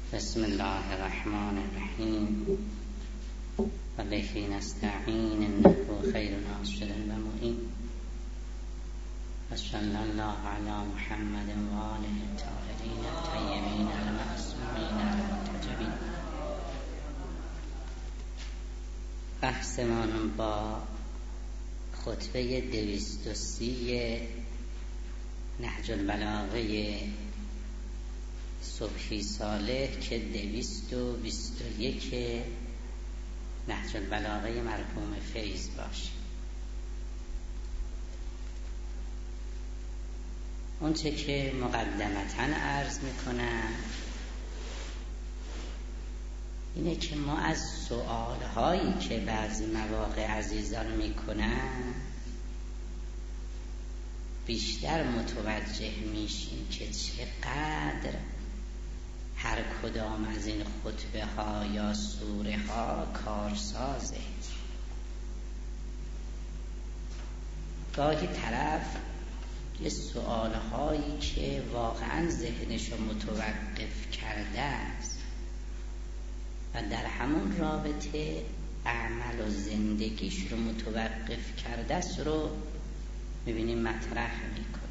بسم الله الرحمن الرحیم و به نستعین انه خیر ناصر و معین و صلی الله علی محمد و آله الطاهرین الطیبین المعصومین المنتجبین. بحثمان با خطبه 230 نهج البلاغه صبحی صالح که 221 نهج البلاغه مرحوم فیض باشه. اون چه که مقدمتاً عرض میکنم اینه که ما از سؤالهایی که بعضی مواقع عزیزان میکنن بیشتر متوجه میشیم که چقدر هر کدام از این خطبه ها یا سوره ها کارسازه. گاهی طرف یه سؤال هایی که واقعا ذهنشو متوقف کرده است و در همون رابطه عمل و زندگیش رو متوقف کرده است رو میبینیم مطرح میکنه.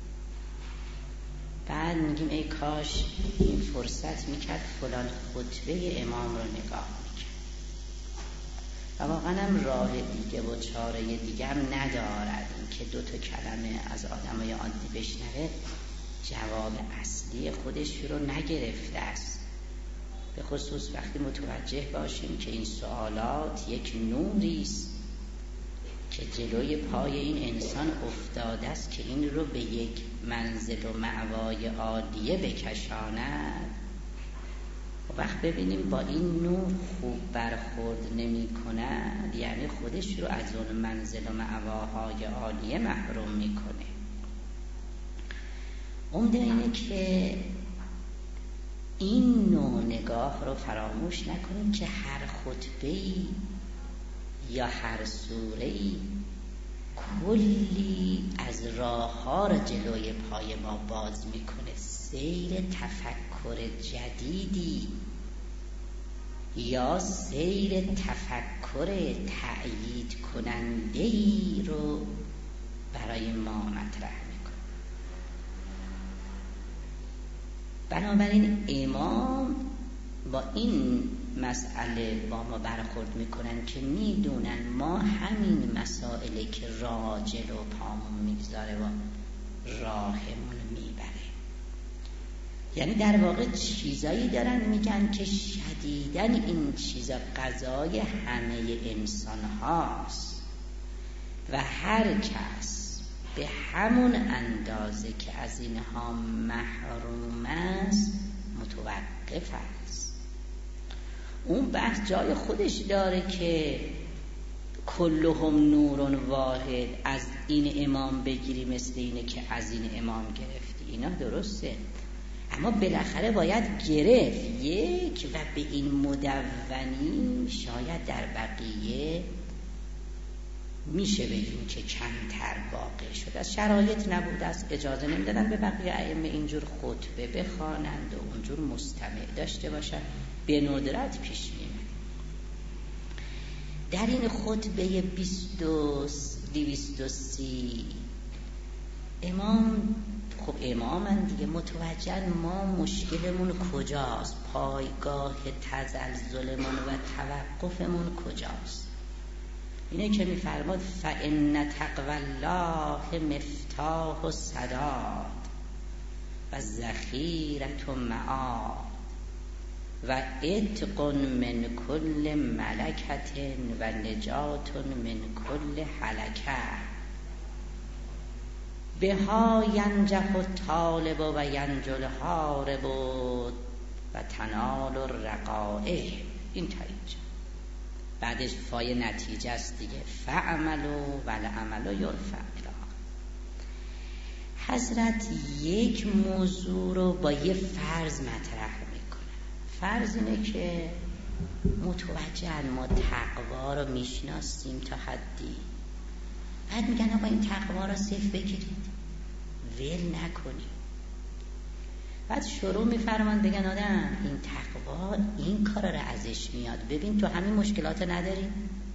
بعد میگیم ای کاش این فرصت میکرد فلان خطبه امام رو نگاه میکرد و واقعا هم راه دیگه و چاره دیگه هم ندارد این که 2 کلمه از آدمای عادی بشنوه جواب اصلی خودش رو نگرفته است. به خصوص وقتی متوجه باشیم که این سوالات یک نوری است که جلوی پای این انسان افتاده است که این رو به یک منزل و مأوای عالیه بکشاند. و وقت ببینیم با این نور خوب برخورد نمی کند یعنی خودش رو از اون منزل و مأواهای عالیه محروم میکنه. عمده اینه که این نوع نگاه رو فراموش نکنیم که هر خطبه‌ای یا هر سوره‌ای کلی از راه‌ها را جلوی پای ما باز میکنه. سیر تفکر جدیدی یا سیر تفکر تأیید کننده‌ای رو برای ما مطرح میکنه. بنابراین امام با این مسئله با ما برخورد میکنن که میدونن ما همین مسائلی که راه جلو پامون میگذاره و راهمون میبره. یعنی در واقع چیزایی دارن میگن که شدیداً این چیزا قضای همه انسان هاست و هر کس به همون اندازه که از اینها محروم است متوقف است. اون بحث جای خودش داره که کلهم نور واحد از این امام بگیری مثل اینه که از این امام گرفتی. اینا درسته، اما بالاخره باید گرفت یک و به این مدونی شاید در بقیه میشه بگیم که کمتر واقع شد. از شرایط نبود، از اجازه نمیدادن به بقیه ائمه اینجور خطبه بخوانند و اونجور مستمع داشته باشند، به ندرت پیش میاد. در این خطبه 230 امام خب امامن دیگه متوجه ما مشکلمون کجاست، پایگاه تزلزلمون و توقفمون کجاست. اینه که میفرماد فإن تقوی الله مفتاح السداد و ذخیرة معاد و عتق من کل ملکة و نجات من کل هلکة بها ینجح الطالب و ینجو الحارب و تنال الرقائع. این تا اینجا بعدش فای نتیجه است دیگه، فعملوا والعمل یرفع. حضرت یک موضوع رو با یه فرض مطرح میکنه. فرض اینه که متوجه ما تقوا رو میشناسیم تا حدی، بعد میگن آقا این تقوا رو صرف بگیرید ول نکنید. بعد شروع می‌فرمان بگن آدم این تقوا این کارا رو ازش میاد. ببین تو همین مشکلات نداری؟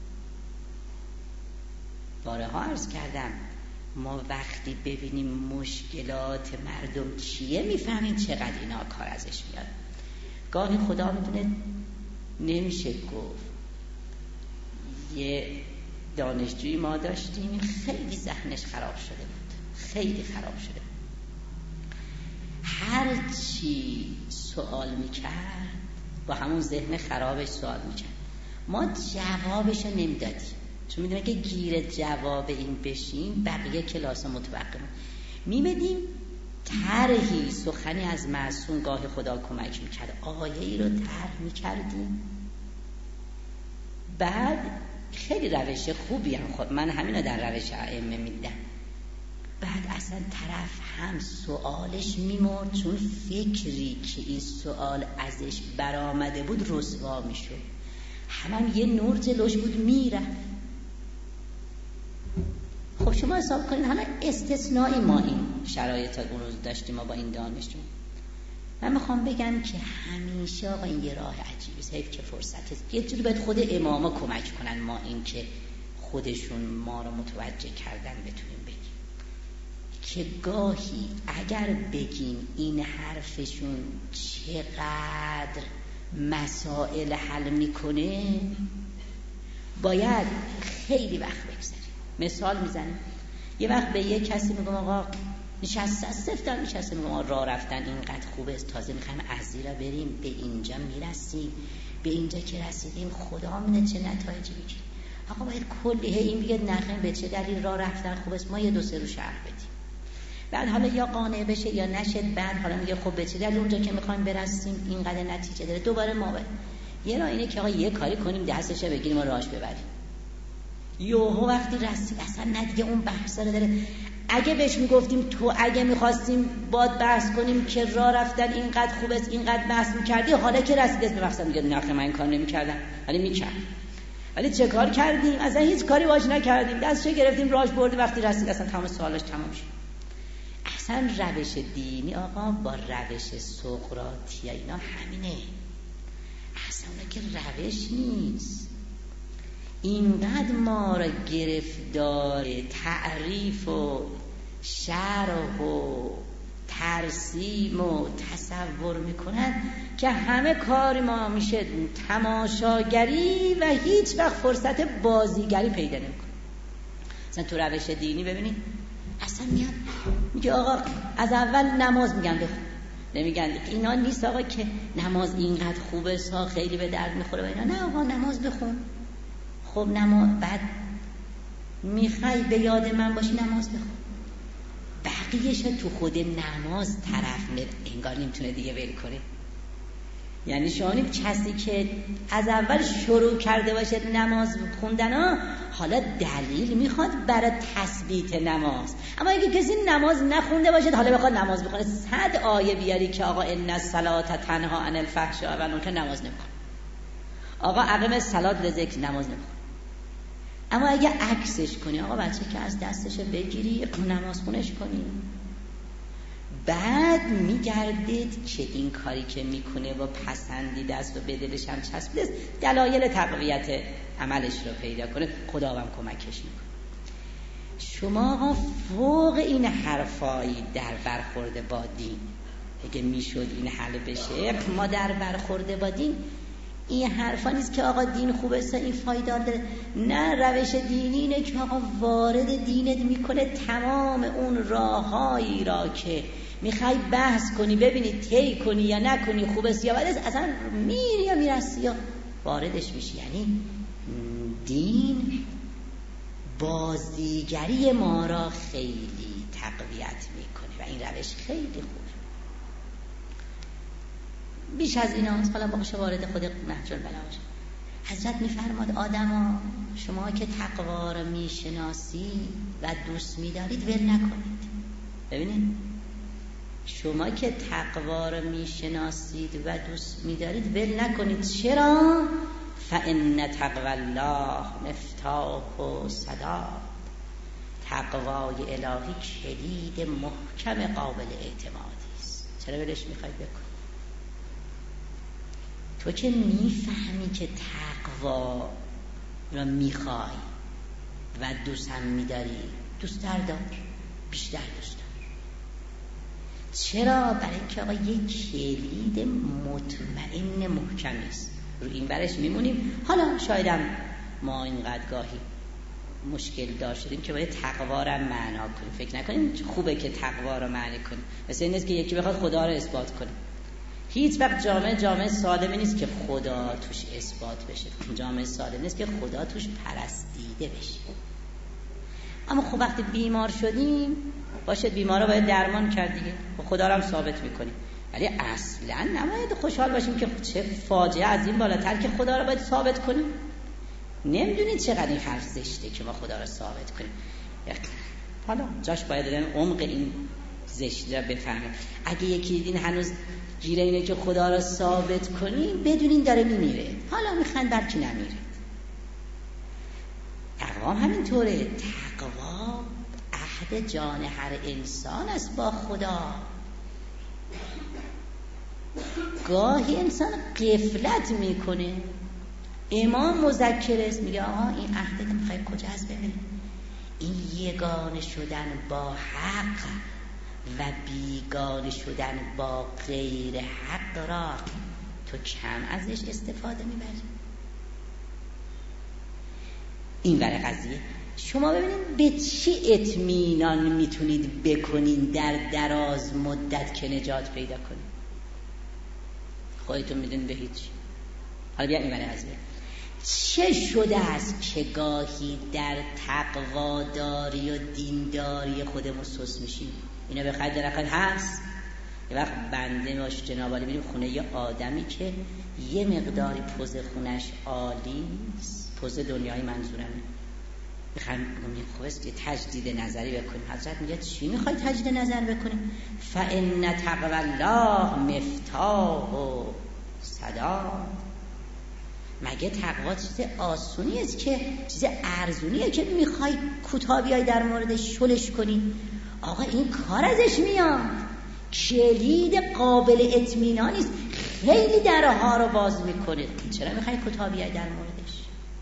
بارها عرض کردم ما وقتی ببینیم مشکلات مردم چیه میفهمیم چقدر اینا کار ازش میاد. گاهی خدا میدونه نمیشه گفت. یه دانشجوی ما داشتیم خیلی ذهنش خراب شده بود، خیلی خراب شده بود. هر چی سوال میکرد با همون ذهن خرابش سوال میکرد، ما جوابش نمیدادیم چون میدونیم که گیر جواب این بشیم بقیه کلاس متوقف میمدیم. طرحی سخنی از معصوم گاه خدا کمک میکرد، آیه‌ای رو طرح میکردیم، بعد خیلی روش خوبی هم خود من همینو در روش ائمه میدم. بعد اصلا طرف هم سوالش میمرد چون فکری که این سوال ازش برآمده بود رسوا میشد، هم یه نور جلوش بود میرفت. خب شما حساب کنید حالا استثنایی ما این شرایط اون روز داشتیم ما با این دانشجو. من میخوام بگم که همیشه آقا این یه راه عجیبه، حیف که فرصت است. یه جوری باید خود اماما کمک کنن ما این که خودشون ما رو متوجه کردن بتونیم بگیم که گاهی اگر بگیم این حرفشون چقدر مسائل حل میکنه باید خیلی وقت بگذاریم. مثال میزنیم، یه وقت به یه کسی میگم آقا سفتر نشسته میگم آقا راه رفتن اینقدر خوبه، تازه میخوایم از زیرا بریم به اینجا میرسیم، به اینجا که رسیدیم خدا میدونه چه نتایجی بگیریم. آقا باید کلی این بگه نخیم به چه دلیل راه رفتن خوبه است، ما یه دو سه رو شرح بدیم. بعد حالا یا قانع بشه یا نشد، بعد حالا میگه خب به چه دلیل اونجا که میخوایم برسیم اینقدر نتیجه داره، دوباره ما یه راه اینه که آقا یه کاری کنیم دستش بگیریم و راهش ببریم. یوهو وقتی رسید اصلا نه دیگه اون بحثا رو داره. اگه بهش میگفتیم تو اگه میخواستیم باد بحث کنیم که راه رفتن اینقدر خوب است اینقدر بحث میکردی، حالا که رسید به مقصد میگه نه من این کار نمیکردم ولی میکرد. ولی چه کار کردیم؟ اصلا هیچ کاری باش نکردیم، دستش گرفتیم راهش برد، وقتی رسید اصلا تمام سوالش تمام شد. اصلا روش دینی آقا با روش سقراطی اینا همینه، اصلا که روش نیست. اینقدر ما را گرفتار تعریف و شرح و ترسیم و تصور میکنن که همه کار ما میشه تماشاگری و هیچ وقت فرصت بازیگری پیدا نمیکنه. مثلا تو روش دینی ببینید اصلا میاد میگه آقا از اول نماز میگن بخون، نمیگن اینا نیست آقا که نماز اینقدر خوبه سا خیلی به درد میخوره و اینا، نه آقا نماز بخون. خب نماز بعد میخوای به یاد من باشی نماز بخون، بقیهش تو خود نماز طرف انگار نمیتونه دیگه ول کنه. یعنی شما کسی که از اول شروع کرده باشه نماز خوندن حالا دلیل میخواد برای تثبیت نماز، اما اگه کسی نماز نخونده باشه حالا بخواد نماز بخونه 100 آیه بیاری که آقا ان الصلاه تنها عن الفحشاء و المنکر نماز نمیخونه، آقا اقیم الصلاه لذکر نماز نمیخونه. اما اگه عکسش کنی آقا بچه که از دستش بگیری نماز خونش کنی، بعد میگردید که این کاری که میکنه و پسندیده است و به دلش هم چسبیده است دلایل تقویت عملش رو پیدا کنه، خدا هم کمکش میکنه. شما آقا فوق این حرفایی در برخورد با دین اگه میشد این حل بشه، ما در برخورد با دین این حرفا نیست که آقا دین خوبه است این فایده داره، نه روش دینی اینه که آقا وارد دینت میکنه تمام اون راههایی را که میخوای بحث کنی ببینی طی کنی یا نکنی خوب است یا بد است اصلا میری یا میرسی یا واردش میشی. یعنی دین بازیگری ما را خیلی تقویت میکنه و این روش خیلی خوبه. بیش از این هاست حالا باشه وارد خود نهج البلاغه باشه. حضرت میفرماد آدما شما که تقوا را میشناسی و دوست میدارید ول نکنید. ببینید شما که تقوا را میشناسید و دوست میدارید ول نکنید. چرا؟ فإن تقوی الله مفتاح و صدا، تقوای الهی کلید محکم قابل اعتمادی است. چرا ولش میخوای بکن؟ تو که میفهمی که تقوا را میخوای و دوست هم میداری، دوست دار بیشتر دوست دار. چرا؟ برای اینکه آقا یک کلید مطمئن محکمی است، رو این برش میمونیم. حالا شایدم ما اینقدر گاهی مشکل دار شدیم که باید تقوا را معنا کنیم. فکر نکنیم خوبه که تقوا را معنی کنیم. مثل این نیست که یکی بخواد خدا را اثبات کنه. هیچ وقت جامعه سالمی نیست که خدا توش اثبات بشه. جامعه سالم نیست که خدا توش پرستیده بشه. اما خب وقتی بیمار شدیم باشه، بیمارا باید درمان کرد دیگه، خدا را هم ثابت میکنیم. ولی اصلا نباید خوشحال باشیم که چه فاجعه از این بالاتر که خدا را باید ثابت کنیم. نمیدونید چقدر این حرف زشته که ما خدا را ثابت کنیم. حالا جاش باید عمق این زشتی را بفهمیم. اگه یکی دیدین هنوز گیره اینه که خدا را ثابت کنیم، بدونین داره میمیره. حالا میخند بلکه نمیره. تقوا همینطوره. تقوا عهد جان هر انسان است با خدا. گاهی انسان غفلت میکنه. امام مذکر است، میگه آها این عهد که میخوای کجا هست؟ ببین این یگانه شدن با حق و بیگانه شدن با غیر حق را تو کم ازش استفاده میبری. این ور قضیه شما ببینید به چی اطمینان میتونید بکنین در دراز مدت که نجات پیدا کنید؟ خودتون میدونید به هیچ. حالا بیا این ور قضیه چه شده است که گاهی در تقواداری و دینداری خودمون سست میشیم؟ اینا به خیلی درخت هست. یه وقت بنده باش جناب عالی میریم خونه یه آدمی که یه مقداری پوز خونش عالی است، پوز دنیای منظورم، میخوایم بگم خوب است یه تجدید نظری بکنیم. حضرت میگه چی میخوای تجدید نظر بکنیم؟ فإن تقوی الله مفتاح و صدا. مگه تقوا چیز آسونی است که چیز ارزونیه که میخوای کوتاه بیای در موردش شلش کنی؟ آقا این کار ازش میاد. کلید قابل اطمینانی است، خیلی درها رو باز میکنه. چرا میخوای کوتاه بیای در موردش؟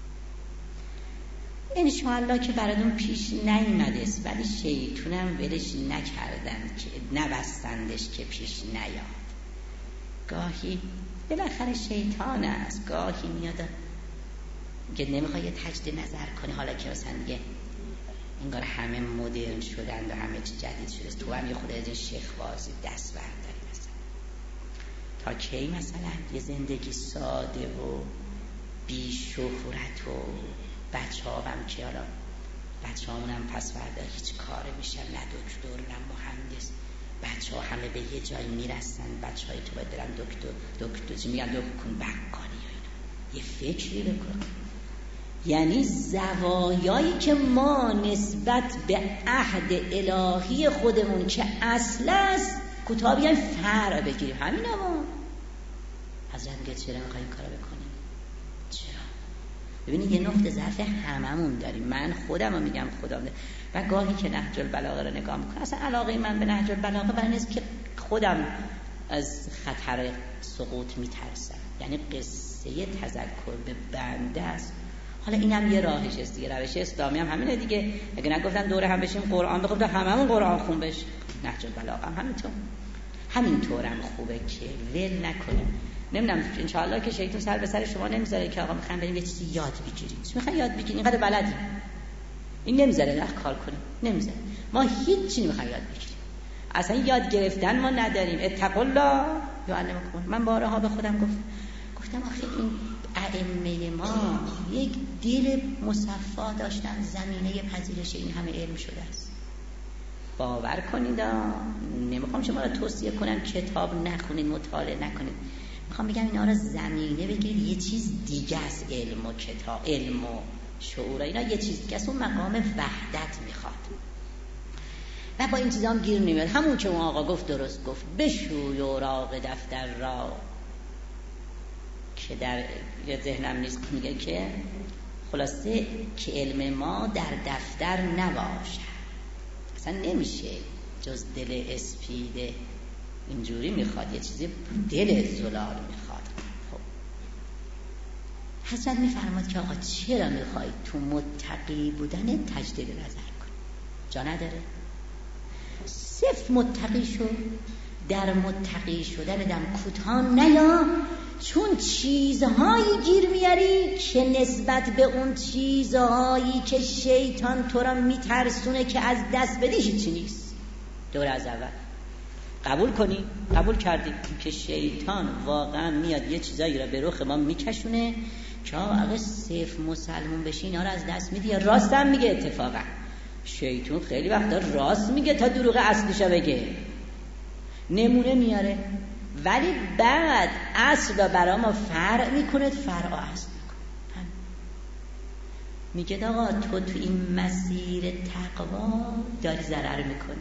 انشاءالله که براتون پیش نیامده است، ولی شیطونم ولش نکردن که نبستندش که پیش نیاد. گاهی بالاخره شیطان است، گاهی میاد که نمیخوای یه تجدید نظر کنی. حالا که مثلا دیگه انگار همه مدرن شدن و همه چی جدید شده، تو هم یه خود از این شیخ بازی دست برداری. مثلا تا کی مثلا یه زندگی ساده و بی شهرت و بچه ها هم که حالا بچه هامون هم پس فردا هیچ کاره میشن، نه دکتر نه مهندس، بچه ها همه به یه جایی میرسن. بچه های تو باید برن دکتر چی میگن، دکتر بقالی یا اینا. یه فکری بکن. یعنی زوایایی که ما نسبت به عهد الهی خودمون که اصل است کوتاه بیایم فرع بگیریم. همین ما حضرت میگه چرا میخوایی این کارو بکنیم؟ چرا؟ ببینید یه نقطه ضعف هممون داریم. من خودم رو میگم خودم و گاهی که نهج البلاغه رو نگاه میکنم، اصلا علاقه من به نهج البلاغه برای نیست که خودم از خطر سقوط میترسم. یعنی قصه تذکر به بنده است. حالا اینم یه راهش است دیگه، روش اسلامی هم همینه دیگه. اگه نگفتن دوره هم بشیم قرآن بخونیم، هممون قرآن خون بشیم. نهج البلاغه هم همینطورم خوبه که ول نکنیم. نمیدونم ان شاء الله که شیطان سر به سر شما نمیذاره که آقا میخوام بریم یه چیزی یاد بگیریم. چی میخوای یاد بگیریم؟ اینقدر بلدی. این نمیذاره نه کار کنیم، نمیذاره. ما هیچ چیزی نمیخوایم یاد بگیریم. اصلا یاد گرفتن ما نداریم. اتقوا الله یعلمکم. من بارها به خودم گفتم آخه این ائمه ما یک دل مصفا داشتن، زمینه پذیرش این همه علم شده است. باور کنید، نمیخوام شما را توصیه کنم کتاب نخونید، مطالعه نکنید. میخوام بگم اینا را زمینه بگیرید. یه چیز دیگه است علم و کتاب، علم و شعور، اینا یه چیز دیگه است. اون مقام وحدت میخواد و با این چیزا هم گیر نمیاد. همون که اون آقا گفت درست گفت. بشوی اوراق دفتر را که در ذهنم نیست، میگه که خلاصه که علم ما در دفتر نباشه. اصلا نمیشه جز دل اسپیده اینجوری میخواد، یه چیزی دل زلال میخواد. خب حضرت میفرماد که آقا چرا میخوای تو متقی بودن تجدید نظر کنی؟ جا نداره؟ صرف متقی شو، در متقی شدن دم کوتاه نیا، چون چیزهایی گیر میاری که نسبت به اون چیزهایی که شیطان تو را میترسونه که از دست بدی هیچی نیست. دوره از اول قبول کنی، قبول کردی که شیطان واقعا میاد یه چیزایی را به رخ ما میکشونه که اگه صرف مسلمون بشی اینا را از دست میدی. راست هم میگه، اتفاقا شیطان خیلی وقتا راست میگه تا دروغ اصلیشو بگه، نمونه میاره، ولی بعد اصل را برای ما فرع میکنه، فرع اصل میکنه. میگه آقا تو این مسیر تقوا داری ضرر میکنی.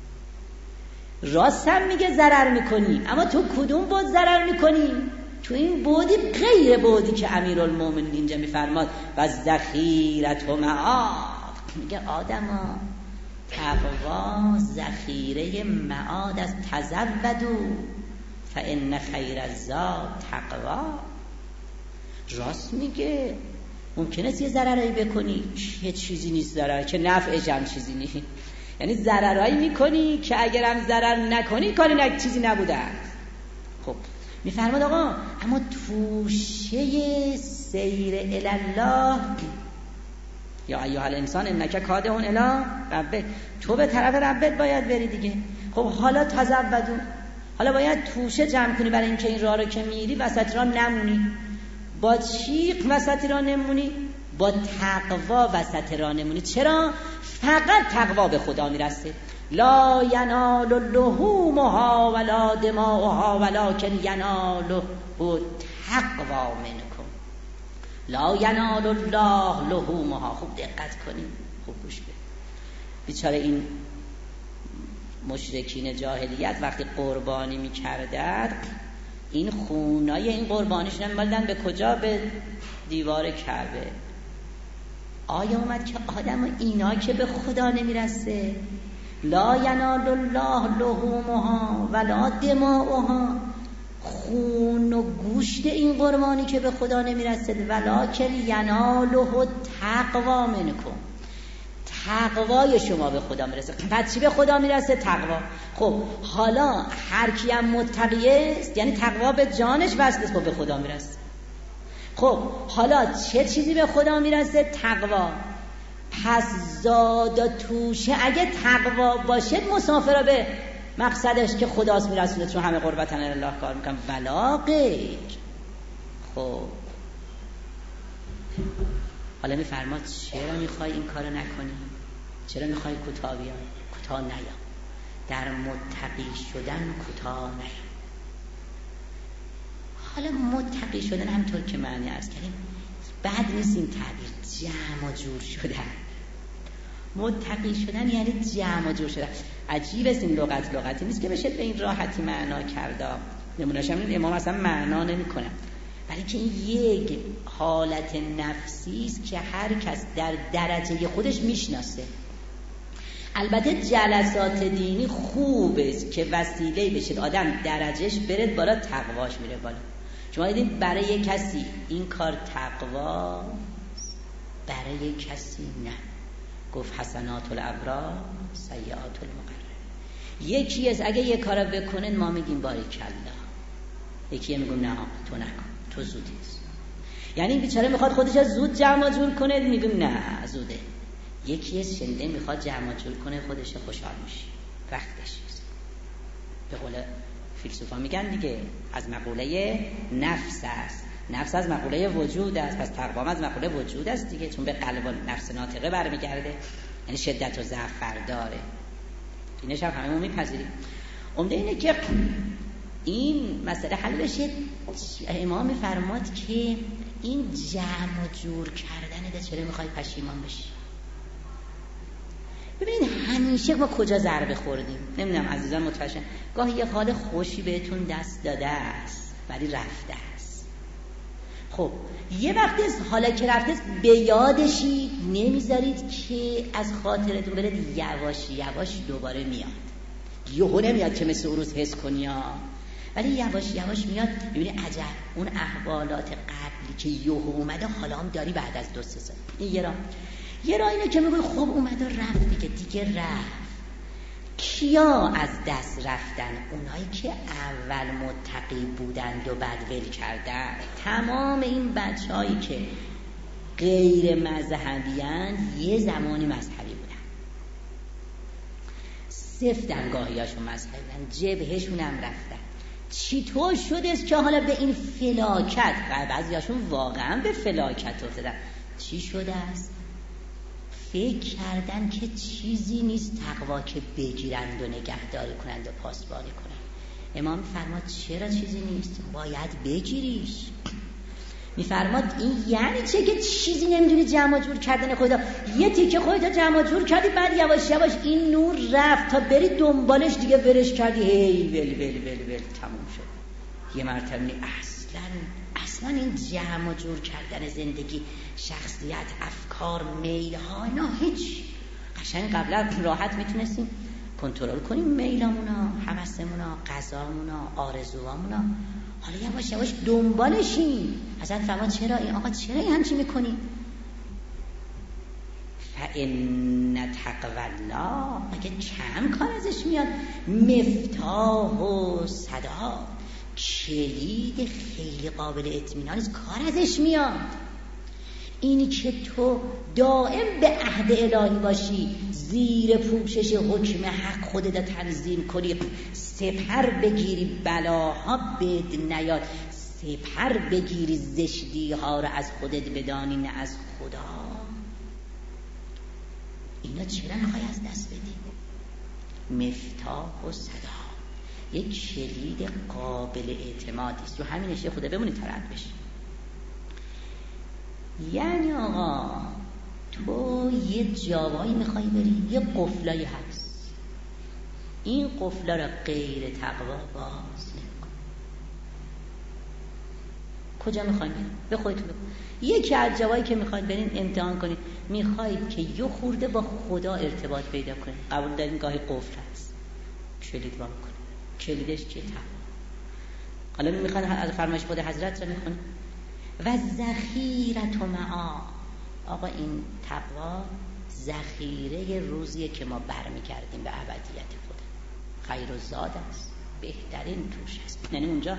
راست هم میگه ضرر میکنی، اما تو کدوم بود ضرر میکنی؟ تو این بودی غیر بودی که امیرالمومنین اینجا میفرماد و ذخیرة معاد. میگه آدما تقوا ذخیره معاد از تزودوا فان خیر الزاد تقوا. راست میگه، ممکنه یه ضررایی بکنی که چیزی نیست، ضرر که نفعش هم چیزی نیست، یعنی ضررایی میکنی که اگرم ضرر نکنی کاری چیزی نبوده. خب میفرماد آقا اما توشه سیر الله یا ایها الانسان انک کادح الی ربک، تو به طرف ربت باید بری دیگه. خب حالا تزودوا، حالا باید توشه جمع کنی برای اینکه این راه رو که میری وسط راه نمونی. با چی وسط راه نمونی؟ با تقوا وسط راه نمونی. چرا؟ فقط تقوا به خدا میرسه. لا ینال لحومها ولا دماؤها ولکن یناله تقوا منکم. لا ینال الله لحومها. خوب دقت کنیم، خوب گوش بدید. بیچاره این مشرکین جاهلیت وقتی قربانی میکردند، این خونای این قربانیشون می‌بردن به کجا؟ به دیوار کعبه. آیا اومد که آدم اینا که به خدا نمیرسه؟ لا ینال الله لحومها ولا دماؤها، خون و گوشت این قربانی که به خدا نمیرسه، ولکن یناله تقوا منکم، تقوای شما به خدا میرسه. پس چی به خدا میرسه؟ تقوا. خب حالا هر کی هم متقیه است، یعنی تقوا به جانش وصل است، به خدا میرسه. خب حالا چه چیزی به خدا میرسه؟ تقوا. پس زاد و توشه اگه تقوا باشه مسافر به مقصدش که خداست میرسونه، چون همه قربتن الله کار میکنن، ولا غیر. خب حالا میفرماد چرا میخوای این کارو نکنی؟ چرا میخوای کوتاه بیای؟ کوتاه نیا، در متقی شدن کوتاه نیا. حالا متقی شدن همطور که معنی عرض کردیم بد نیست این تعبیر، جمع و جور شدن. متقی شدن یعنی جمع و جور شدن. عجیب است این لغتی نیست که بشه به این راحتی معنا کرده. نمونه‌اش هم امام اصلا معنا نمی‌کنه، ولی که این یک حالت نفسی است که هر کس در درجه خودش میشناسه. البته جلسات دینی خوب است که وسیله بشه آدم درجهش برد بالا، تقواش میره بالا. شما دیدین برای کسی این کار تقوا، برای کسی نه. گفت حسنات الابرار سیئات المقرب. یکی از اگه یه کارا بکنن ما میگیم باریکالله، یکی میگم نه تو نکن، تو زودیست. یعنی این بیچاره میخواد خودش از زود جمع جور کنه، میگم نه زوده. یکی از شنده میخواد جمع جور کنه، خودش خوشحال میشه، وقتش. به قول فیلسوفا میگن دیگه از مقوله نفس است، نفس از مقوله وجود است، پس تقوا از مقوله وجود است دیگه، چون به قلب و نفس ناطقه برمیگرده، یعنی شدت و ضعف داره. اینش هم هممون میپذیریم. عمده اینه که این مسئله حل بشه. امام میفرماد که این جمع و جور کردن ده، چرا میخوای پشیمان بشی؟ ببینید همیشه ما کجا ضربه خوردیم، نمیدونم عزیزان متوجه، گاهی یه حال خوشی بهتون دست داده است ولی رفته است. خب یه وقتی حالا که رفته است به یادشی نمیذارید که از خاطرتون برد، یواش یواش دوباره میاد. یهو نمیاد که مثل اون روز حس کنی ها، ولی یواش یواش میاد. ببینی عجب اون احوالات قبلی که یهو اومده حالا هم داری بعد از 2-3 سال. این یه راه اینه که میگه خب اومده رفت دیگه رفت. کیا از دست رفتن؟ اونایی که اول متقی بودند و بعد ول کردن. تمام این بچه‌هایی که غیر مذهبی‌اند یه زمانی مذهبی بودن، سفتن گاهیاشون مذهبی بودن، جبهشون هم رفتن. چطور شده است که حالا به این فلاکت، بعضیاشون واقعا به فلاکت افتادن، چی شده است؟ فکر کردن که چیزی نیست تقوا که بگیرند و نگهداری کنند و پاسبانی کنند. امام فرماد چرا چیزی نیست؟ باید بگیریش. میفرماد این یعنی چه که چیزی نمیدونی جمع جور کردن خدا؟ یه تیکه خودت جمع جور کردی، بعد یواش یواش این نور رفت تا بری دنبالش دیگه ورش کردی، هی ول تموم شد. یه مرتبه اصلا این جمع جور کردن زندگی، شخصیت، افکار، میل ها، اینا هیچ. قشنگ قبلا راحت میتونستیم کنترل کنیم میلامونا، هوسمونا، غذامونا، آرزوامونا. حالا یواش یواش دنبالشیم. اصلا فرمان چرا این آقا چرا این همچی میکنی؟ فإن تقوی الله، مگه کم کار ازش میاد؟ مفتاح و صدا، کلید خیلی قابل اطمینان است، کار ازش میاد. اینی که تو دائم به عهد الهی باشی، زیر پوشش حکم حق خودت تنظیم کنی، سپر بگیری بلاها بد نیاد، سپر بگیری زشتی ها رو از خودت بدانی نه از خدا. اینا چرا میخوای از دست بدی؟ مفتاح و صدا، یک کلید قابل اعتمادی است. رو همینش خدا بمونی ترد بشی. یعنی آقا تو یه جاوایی میخوای بری، یه قفلایی هست، این قفلا رو غیر تقوا باز نکن. کجا میخواید برید؟ به خودتون بگو. یکی از جاهایی که میخواید برین امتحان کنید، میخواید که یه خورده با خدا ارتباط پیدا کنید. قبول دارین گاهی قفل هست، کلید وا کنید. کلیدش چیه؟ تقوا. حالا میخواد از فرمایش خود حضرت رو میخونید و ذخیرت معا. آقا این تقوا ذخیره روزیه که ما برمیگردیم به ابدیت خود. خیر و زاد است، بهترین توش است. یعنی اونجا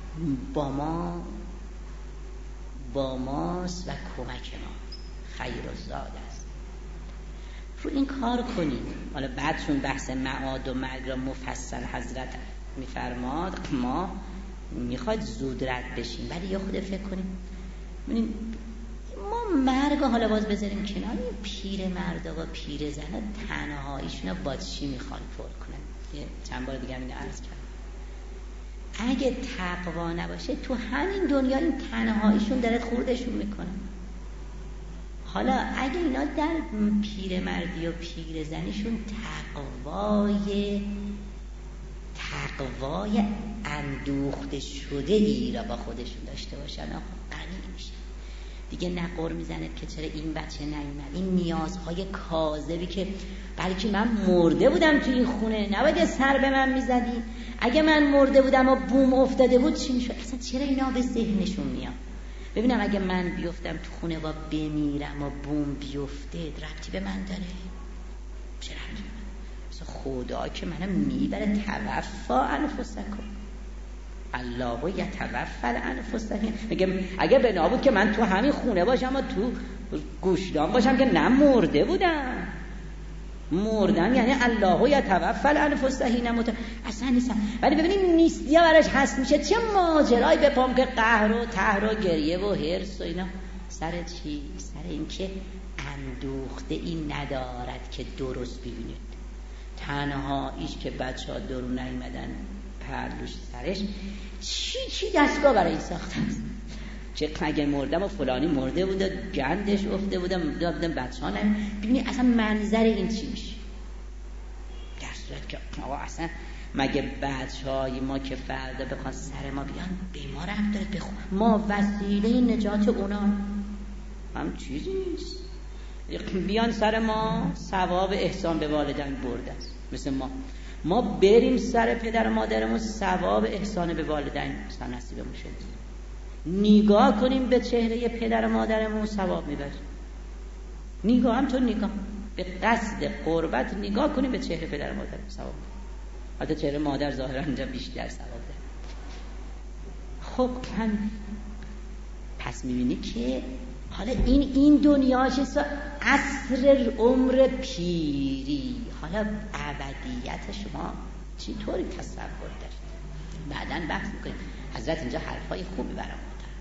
با ماست و کمک ما، خیر و زاد است. رو این کار کنیم. حالا بعد چون بحث معاد و مرگ را مفصل حضرت میفرماد، ما میخواید زود رد بشیم، ولی یا خود فکر کنیم ببینیم ما مرگ حالا باز بذاریم کنار، این پیر مردا و پیر زنا تنهاییشون با چی میخوان پر کنن؟ یه چند بار دیگه اینو عرض کردم، اگه تقوا نباشه تو همین دنیا این تنهاییشون داره خوردشون میکنه. حالا اگه اینا در پیر مردی و پیر زنیشون تقوای اندوخته شده ای را با خودشون داشته باشن، آقا غنی میشه دیگه. نه قر میزنه که چرا این بچه نیومد، این نیازهای کاذبی که بلکه من مرده بودم تو این خونه، نباید سر به من میزدی؟ اگه من مرده بودم و بوم افتاده بود چی میشد؟ اصلا چرا اینا به ذهنشون میاد؟ ببینم اگه من بیفتم تو خونه و بمیرم و بوم بیفته ربطی به من داره؟ چه ربطی به من؟ خدا که منم میبره توفا انفسکم، الله یتوفی الانفس. میگم اگه بنا بود که من تو همین خونه باشم و تو گوشدان باشم که نه مرده بودم. مردن یعنی الله یتوفی الانفس حین موت، اصلا نیستم. ولی ببینید نیستی ها براش هست میشه. چه ماجرایی بپام که قهر و طهر و گریه و حرص و اینا سر چی؟ سر این که اندوخته این ندارد که درست ببینید. تنهاییش که بچه ها درون نیمدن پرلوش سرش، چی دستگاه برای این ساخته است. چه اگه مردم و فلانی مرده بود و گندش افته بودم بچه ها ببینی اصلا منظر این چی میشه. در صورت که آقا اصلا مگه بچه های ما که فردا بخوان سر ما بیان به ما رفت داره بخون، ما وسیله نجات اونا هم چیزی نیست. بیان سر ما ثواب احسان به والدین برده است. مثل ما ما بریم سر پدر و مادرمون ثواب احسان به والدین مثلا نصیبمون شد، نگاه کنیم به چهره پدر و مادرمون ثواب میبریم. نگاه هم تو نگاه به قصد قربت نگاه کنیم به چهره پدر و مادرمون ثواب میبریم. حتی چهره مادر ظاهرا اینجا بیشتر ثواب داره. خب هم پس میبینی که حالا این دنیاش عصر عمر پیری، حالا ابدیت شما چطوری تصور دارید؟ بعداً بحث میکنیم. حضرت اینجا حرفای خوبی برام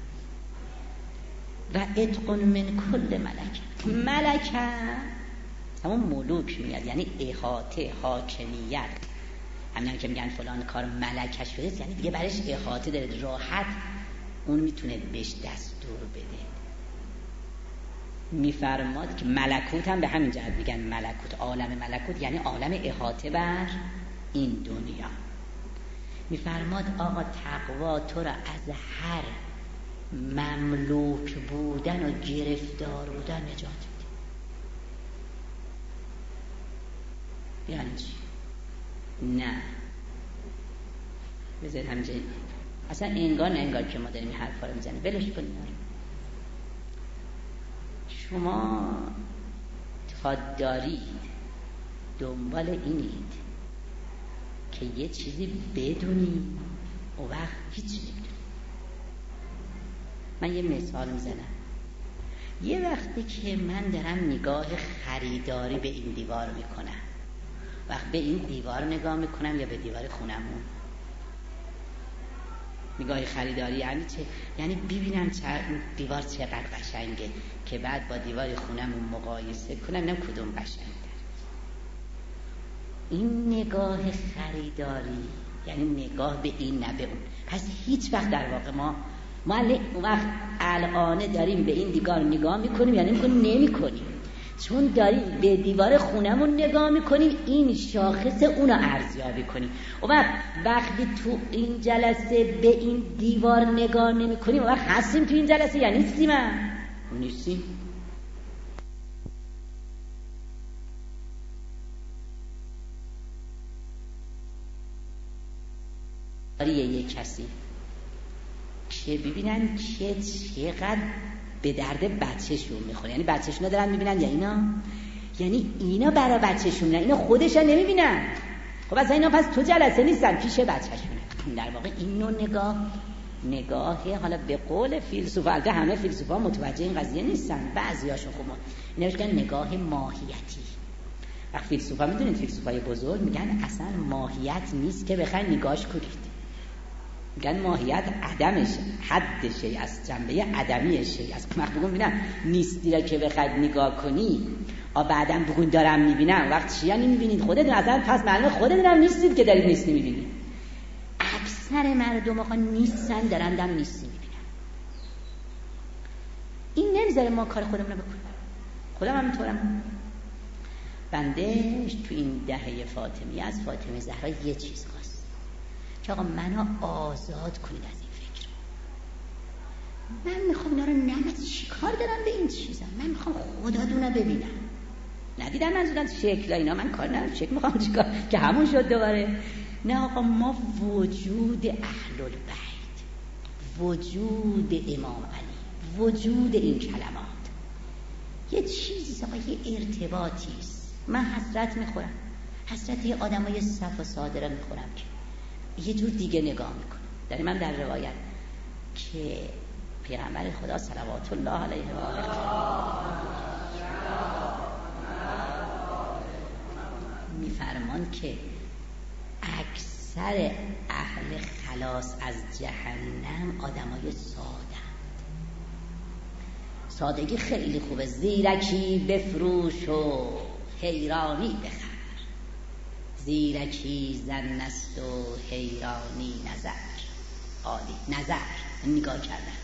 و اتقن من کل ملکه همون ملوک میاد، یعنی احاطه، حاکمیت. همین که میگن فلان کار ملکه شده یعنی دیگه برش احاطه داره، راحت اون میتونه بهش دستور بده. میفرماد که ملکوت هم به همین جهت میگن ملکوت، عالم ملکوت یعنی عالم احاطه بر این دنیا. میفرماد آقا تقوا تو را از هر مملوک بودن و گرفتار بودن نجات میده. یعنی چی؟ نه بذارید همینجا اصلا انگار که ما داریم این حرفا رو میزنیم، ولش کنیم. شما تا دارید دنبال اینید که یه چیزی بدونید و وقت هیچ نمیدونید. من یه مثال میزنم. یه وقتی که من دارم نگاه خریداری به این دیوار میکنم، وقت به این دیوار نگاه میکنم یا به دیوار خونمون؟ نگاه خریداری یعنی چه؟ یعنی ببینم دیوار چقدر قشنگه که بعد با دیوار خونمون مقایسه کنم ببینم کدوم قشنگ‌تره. این نگاه خریداری یعنی نگاه به این نه به اون. پس هیچ وقت در واقع ما وقت الان داریم به این دیوار نگاه میکنیم یا نمیکنیم، چون داریم به دیوار خونمون نگاه میکنیم این شاخص اونو ارزیابی کنیم. و وقتی تو این جلسه به این دیوار نگاه نمیکنیم و وقت هستیم تو این جلسه یا نیستیم. یه کسی که ببینن که چقدر به درد بچه‌شون میخوره، یعنی بچه‌شون دارن میبینن یعنی اینا برای بچه‌شون نه، اینا خودشون نمیبینن. خب اصلا اینا پس تو جلسه نیستن، پیش بچه‌شونه. در واقع این نوع نگاه حالا به قول فیلسوفا، البته همه فیلسوفا متوجه این قضیه نیستن، بعضیاشون خوب اینا میگن نگاه ماهیتی. وقتی فیلسوفا میدونید فیلسوفای بزرگ میگن اصلا ماهیت نیست که بخواید نگاهش کنید، میگن ماهیت عدمش، حد شی از جنبه عدمی شی از وقت بگون ببینم نیستی را که بخواید نگاه کنی بعداً بگون دارم میبینم، وقت چی یعنی میبینید خودتون اصلا پس معلومه خودتون هم نیستید که دارید نیستی میبینید. اکثر مردم آقا نیستن دارن دم نیستی میبینن. این نمیذاره ما کار خودمون رو بکنیم. خودم هم اینطورم. بنده تو این دهه فاطمی از فاطمه زهرا یه چیز خواست که آقا منو آزاد کنید از این فکر. من میخوام اینا رو نمید چی کار دارم به این چیزا، من میخوام خدادون رو ببینم. ندیدم منظورم شکل اینا، من کار ندارم شکل میخوام چیکار که همون شد دوباره. نه آقا ما وجود اهل البیت، وجود امام علی، وجود این کلمات یه چیزی آقا، یه ارتباطیست. من حسرت میخورم، حسرت یه آدمای صف و صادره میخورم که یه جور دیگه نگاه میکنم. داریم من در روایت که پیغمبر خدا صلوات الله علیه و آله میفرمان که اکثر اهل خلاص از جهنم آدمای ساده‌اند. سادگی خیلی خوبه. زیرکی بفروش و حیرانی بخر، زیرکی زن است و حیرانی نظر. عالی، نظر نگاه کردن.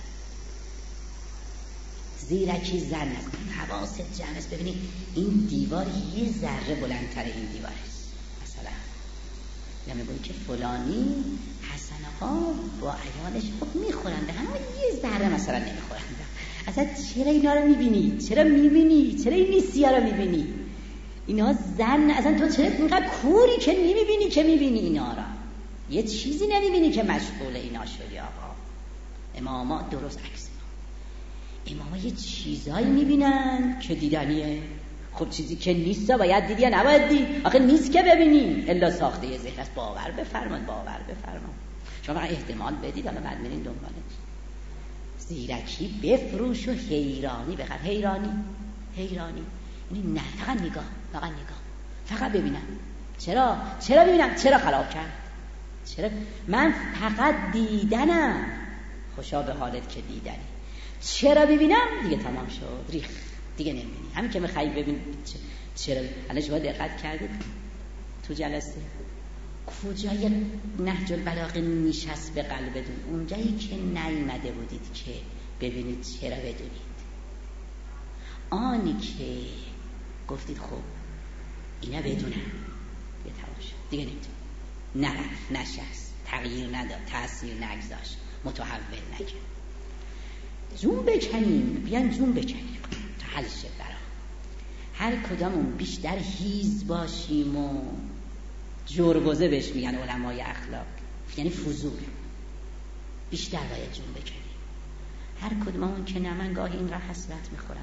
زیرکی زن است، حواست جمع است. ببینید این دیوار یه ذره بلندتر این دیوار است. مثلا یعنی میگه که فلانی حسنه ها با عیالش خوب میخورن به همه، یه ذره مثلا نمیخورن. اصلا چرا اینا رو میبینی؟ چرا میبینی؟ چرا این نیستی ها رو میبینی؟ اینا زن اصلا تو چرا اینقدر کوری که نمیبینی که میبینی اینا را؟ یه چیزی نمیبینی که مشغول اینا شدی آقا. اماما درست عکس اماما یه چیزایی میبینن که دیدنیه. خب چیزی که نیست باید دیدی یا نباید دید؟ آخه نیست که ببینی، الا ساخته یه ذهن است. باور بفرمان. شما فقط احتمال بدید، حالا بعد میرین دنبالش. زیرکی بفروش و حیرانی بخر. حیرانی یعنی نه، فقط نگاه، فقط ببینم. چرا ببینم؟ چرا خراب کرد؟ چرا من فقط دیدنم؟ خوشا به حالت که دیدنی. چرا ببینم؟ دیگه تمام شد، ریخ دیگه نمیبینی. همین که میخوایی ببین چرا. الان شما دقت کردید تو جلسه کجای نهج البلاغه نشست به قلبتون؟ اونجایی که نیامده بودید که ببینید چرا بدونید. آنی که گفتید خب اینا بدونم، دیگه تمام شد، دیگه نمیتونم. نرفت، نشست، تغییر نداد، تأثیر نگذاشت، متحول نکرد. زوم بکنیم تا حل شه برام. هر کدامون بیشتر هیز باشیم و جربوزه بهش میگن علمای اخلاق، یعنی فضول، بیشتر باید زوم بکنیم. هر کدامون که نه، من گاهی اینقدر حسرت میخورم.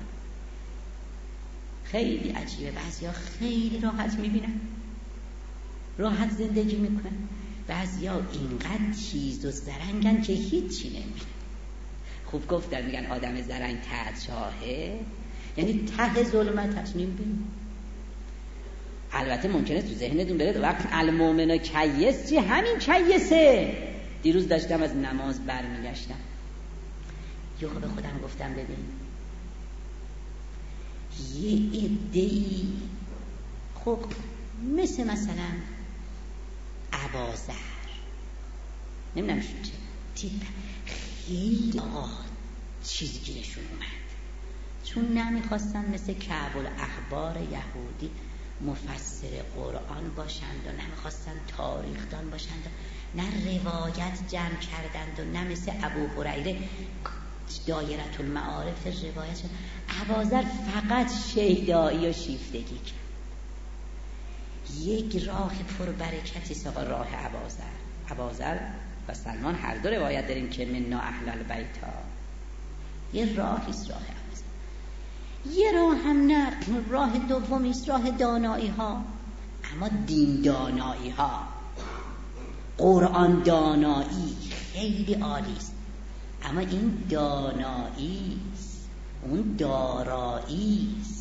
خیلی عجیبه، بعضیا خیلی راحت میبینن، راحت زندگی میکنن، بعضیا اینقدر تیز و زرنگن که هیچی نمیبینن. خوب گفتن، میگن آدم زرنگ ته چاهه، یعنی ته ظلمتش نمیبینه. البته ممکنه تو ذهنتون بره وقت المؤمن کیس چی؟ همین کیسه. دیروز داشتم از نماز برمیگشتم، یه به خودم گفتم ببین یه عده‌ای خب مثلا ابازر، نمیدونم شو چه تیپ، خیلی چیزی گیرشون اومد، چون نمیخواستن مثل کعب الاحبار یهودی مفسر قرآن باشند و نمیخواستن تاریخدان باشند و نه روایت جمع کردند و نه مثل ابو هریره دایره المعارف روایت شد. ابازر فقط شیدایی و شیفتگی کرد. یک راه پربرکتی ساقا راه ابازر و سلمان هر دو روایت داریم که منا اهل البیت ها. یه راهیست راه ابازر، یه راه هم نه، راه دومیست راه دانایی ها. اما دین دانایی ها، قرآن دانایی خیلی عالیست، اما این داناییست، اون داراییست.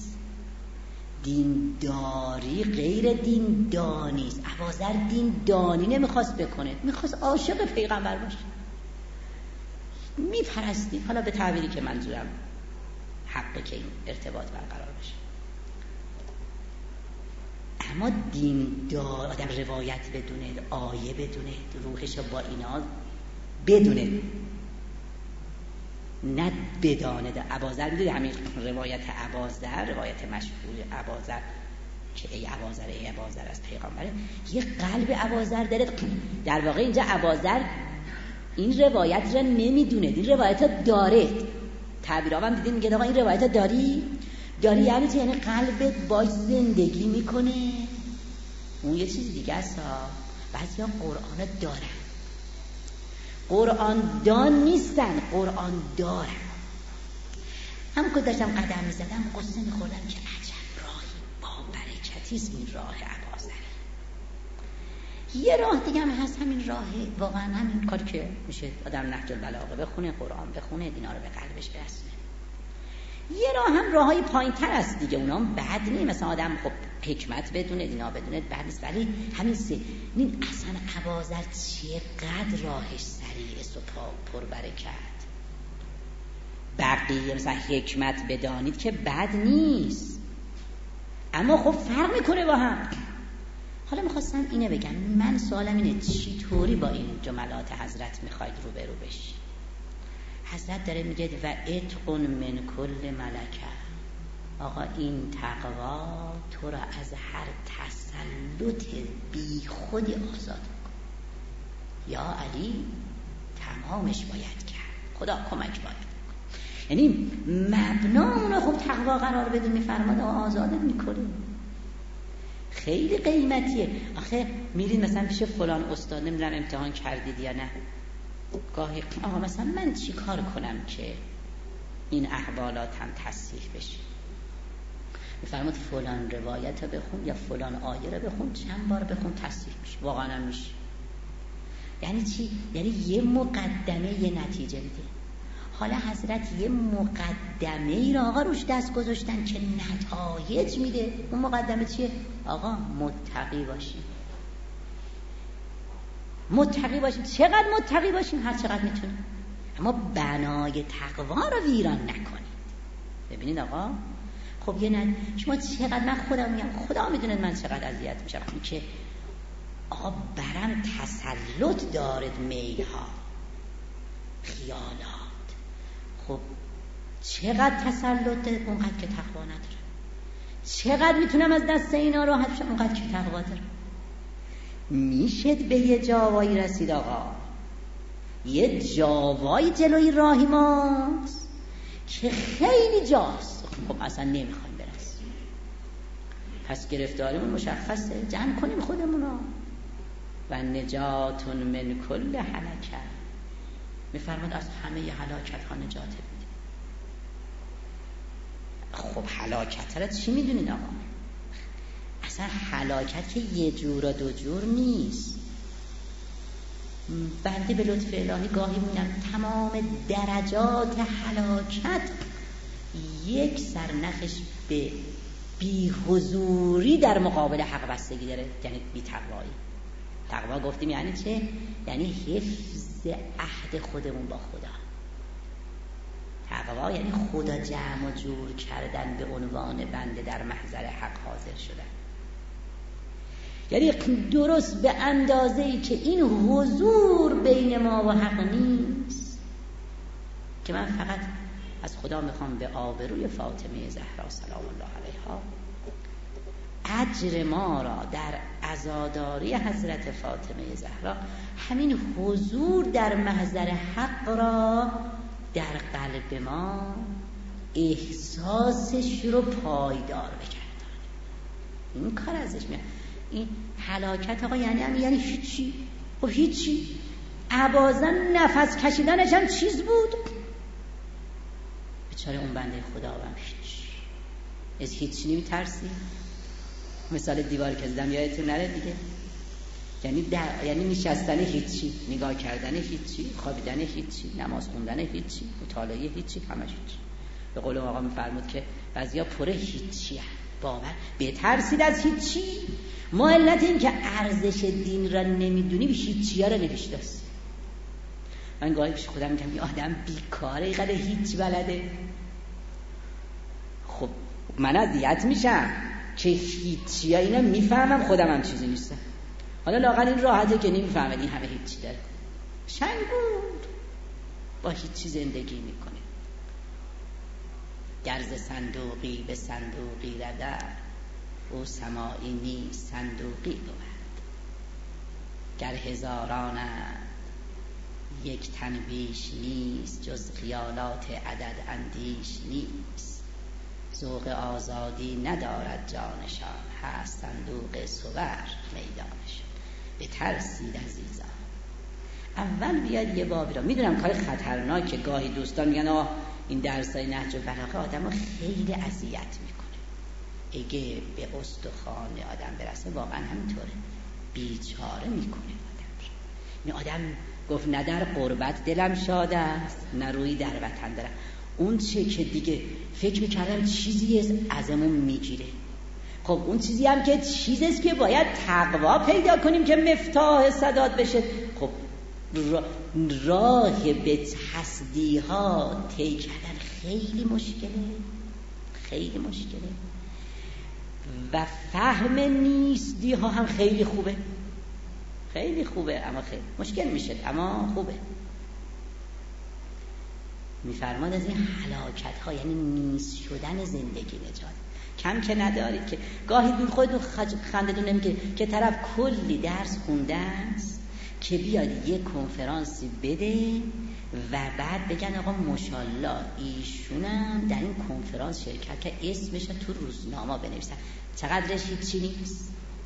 دینداری غیر دین دانیست. ابازر دین دانی نمیخواست بکنه، میخواست عاشق پیغمبر باشه، میپرستی. حالا به تعبیری که منظورم حقه که این ارتباط برقرار بشه. اما دیندار آدم روایت بدونه، آیه بدونه، روحش با اینا بدونه، نه بدانه. ابازر میدونی همین روایت ابازر، روایت مشهور ابازر که ای ابازر از پیغمبره، یه قلب ابازر داره. در واقع اینجا ابازر این روایت را نمیدونه، این روایت داره. تعبیرام دیدین میگه آقا این روایت داری یعنی چه؟ یعنی قلبت باش زندگی میکنه. اون یه چیز دیگه است. بعضیا قرآن دارن، قرآن دان نیستن، قرآن دارن. هم که داشتم قدم میزدم قصه میخوردم که عجب راهی با برکتیست این راه ابازره. یه راه دیگه هم هست، همین راه واقعا همین کار که میشه آدم نهج البلاغه بخونه، قرآن بخونه، اینا رو به قلبش برسونه. یه راه هم راههای پایین تر است دیگه، اونا هم بد نیست. مثلا آدم خب حکمت بدونه، اینا بدونه، بد نیست. ولی همین این اصلا ابازر چقدر راهش سریع است و پر برکت. بقیه مثلا حکمت بدانید که بد نیست، اما خب فرق میکنه با هم. حالا میخواستم اینه بگم، من سوالم اینه چی طوری با این جملات حضرت میخواید روبرو بشی؟ حضرت داره میگه و اتق من کل ملکه. آقا این تقوا تو را از هر تسلط بی خودی آزاد کن. یا علی تمامش باید کرد، خدا کمک باید کن. یعنی مبنامون رو خب تقوا قرار بده، میفرماده آزادت میکنه. خیلی قیمتیه. آخه میرید مثلا پیش فلان استاد، نمیدونم امتحان کردید یا نه، گاهی آقا مثلا من چی کار کنم که این احوالات هم تصحیح بشه؟ میفرمود فلان روایت رو بخون یا فلان آیه رو بخون، چند بار بخون تصحیح میشه. واقعا هم میشه. یعنی چی؟ یعنی یه مقدمه یه نتیجه میده. حالا حضرت یه مقدمه ای را آقا روش دست گذاشتن که نتایج میده. اون مقدمه چیه؟ آقا متقی باشیم. متقی باشیم. چقدر متقی باشیم؟ هر چقدر میتونیم، اما بنای تقوا رو ویران نکنید. ببینید آقا، خب شما چقدر، من خودم میگم، خدا میدونه من چقدر اذیت میشم که آقا برم تسلط دارد میلها، خیالات. خب چقدر تسلط دارد؟ اونقدر که تقوا نداره. چقدر میتونم از دست اینا راحت شم؟ اونقدر که تقوا داره. میشد به یه جاوایی رسید آقا، یه جاوایی جلوی راهی ماست که خیلی جاست، خب اصلا نمیخوایم برسیم. پس گرفتاریمون مشخصه، جمع کنیم خودمونو. و نجاتون من کل هلکه، میفرماد از همه هلاکت ها نجات بدیم. خب هلاکت را چی میدونید آقا؟ اصلا هلاکت که یه جور و دو جور نیست. بنده به لطف الهی گاهی میبینم تمام درجات هلاکت یک سرنخش به بی حضوری در مقابل حق بستگی داره، یعنی بی تقوایی. تقوا گفتیم یعنی چه؟ یعنی حفظ عهد خودمون با خدا. تقوا یعنی خدا جمع و جور کردن به عنوان بنده در محضر حق حاضر شدن. یعنی درست به اندازه‌ای که این حضور بین ما و حق نیست، که من فقط از خدا میخوام به آبروی فاطمه زهرا سلام الله علیها اجر ما را در عزاداری حضرت فاطمه زهرا، همین حضور در محضر حق را در قلب ما احساسش رو پایدار بگردان. این کار ازش میاد. این هلاکت آقا یعنی هیچی. و هیچی عبازن نفس کشیدنش هم چیز بود. بیچاره اون بنده خدا هم هیچ از هیچی نمیترسی. مثال دیوار که زدم یادتون نره دیگه، یعنی نشستن هیچی، نگاه کردن هیچی، خوابیدن هیچی، نماز خوندن هیچی، مطالعه هیچی، همش هیچی. به قول آقا میفرمود که بعضیا پر هیچی هست. باور بترسید از هیچی. ما علت این که ارزش دین را نمیدونیم هیچی ها را نمیشناسیم. من گاهی پیش خودم میگم این آدم بیکاره، اینقدر هیچ بلده. خب من اذیت میشم که هیچی ها اینا میفهمم، خودم هم چیزی نیستم. حالا لااقل این راحته که نمیفهمه این همه هیچی داره. شنگون با هیچی زندگی میکنه. گرز صندوقی به صندوقی رده، او سماعی نیست صندوقی بود. گر هزارانند یک تن بیش نیست، جز خیالات عدد اندیش نیست. ذوق آزادی ندارد جانشان، هست صندوق صور میدانشان. به ترسید عزیزان. اول بیاد یه بابی را، میدونم کار خطرناکه، گاهی دوستان میگن این درسای نهج البلاغه آدمو خیلی اذیت میکنه. اگه به استخوان آدم برسه واقعا همینطوره، بیچاره میکنه آدم. این آدم گفت نه در قربت دلم شاد است، نه روی در وطن دارم. اون چه که دیگه فکر میکردم چیزی ازمون میگیره. خب اون چیزی هم که چیزیست که باید تقوا پیدا کنیم که مفتاح سداد بشه. خب راه به تصدیحات طی کردن خیلی مشکله، خیلی مشکله. و فهم نیستی ها هم خیلی خوبه، خیلی خوبه، اما خیلی مشکل میشه، اما خوبه. میفرماد از این هلاکت ها یعنی نیست شدن زندگی نجات کم که ندارید. که گاهی دور خودتون خندتون نمیگیره که طرف کلی درس خونده است که بیاد یک کنفرانسی بده و بعد بگن آقا ماشاءالله ایشونم در این کنفرانس شرکت که اسمش تو روزنامه بنویسن. چقدرش هیچی نیست.